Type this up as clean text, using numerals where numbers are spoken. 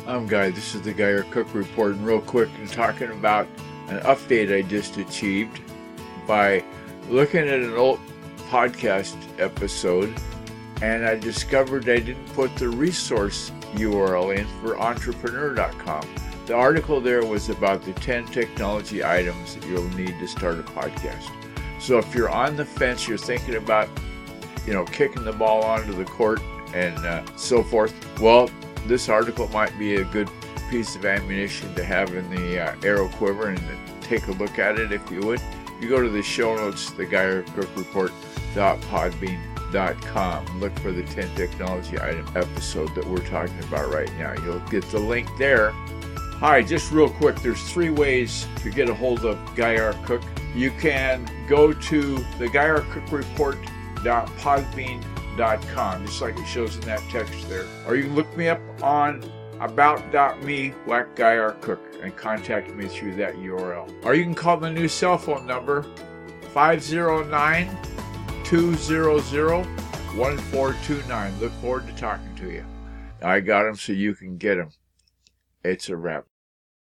Guy. This is the Guy R. Cook Report, and real quick, I'm talking about an update I just achieved by looking at an old podcast episode, and I discovered I didn't put the resource URL in for entrepreneur.com. The article there was about the 10 technology items that you'll need to start a podcast. So if you're on the fence, you're thinking about, kicking the ball onto the court and so forth, well, this article might be a good piece of ammunition to have in the arrow quiver, and take a look at it if you would. You go to the show notes, the GuyRCookReport.podbean.com. Look for the 10 technology item episode that we're talking about right now. You'll get the link there. Hi, just real quick, there's 3 ways to get a hold of Guy R. Cook. You can go to the GuyRCookReport.podbean.com, just like it shows in that text there. Or you can look me up on about.me, Guy R. Cook, and contact me through that URL. Or you can call the new cell phone number, 509-200-1429. Look forward to talking to you. I got them so you can get them. It's a wrap.